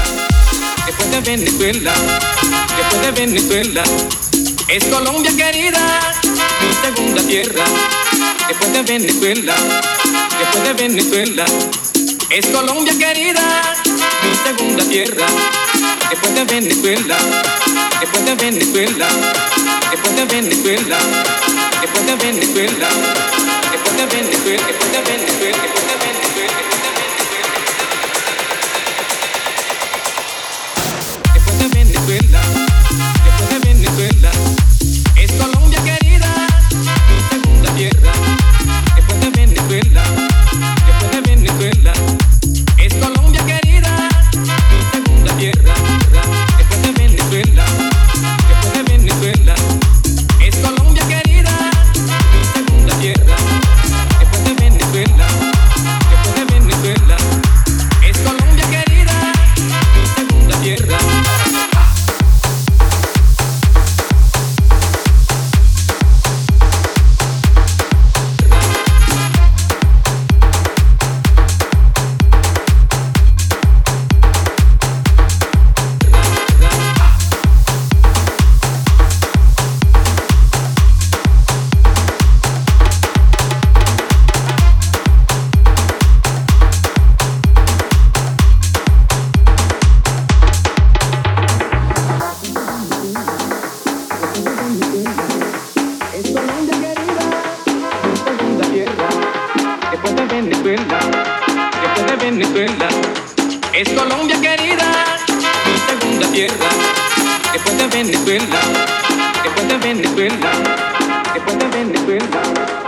después de Venezuela, después de Venezuela. Es Colombia querida, mi segunda tierra. Después de Venezuela, después de Venezuela. Es Colombia querida, mi segunda tierra. Después de Venezuela, después de Venezuela, después de Venezuela, después de Venezuela, después de Venezuela, después de Venezuela, después de Venezuela, después de Venezuela. Después de Venezuela, después de Venezuela, es Colombia querida, mi segunda tierra. Después de Venezuela, después de Venezuela, es Colombia querida, mi segunda tierra. Después de Venezuela, después de Venezuela, es Colombia querida, mi segunda tierra. Después de Venezuela, después de Venezuela, es Colombia querida, mi segunda tierra. Después de Venezuela, después de Venezuela, es Colombia querida, mi segunda tierra. Después de Venezuela, después de Venezuela, después de Venezuela.